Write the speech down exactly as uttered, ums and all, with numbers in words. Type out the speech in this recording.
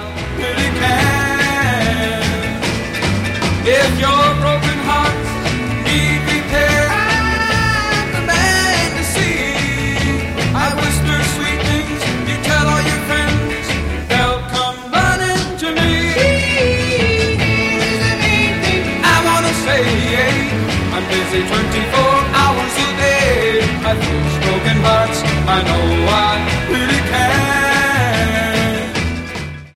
really can. If your broken heart need repair, I'm the man to see. I whisper sweet things, you tell all your friends, they'll come running to me. I wanna say I'm busy twenty-four hours a day. I fix broken hearts, I know I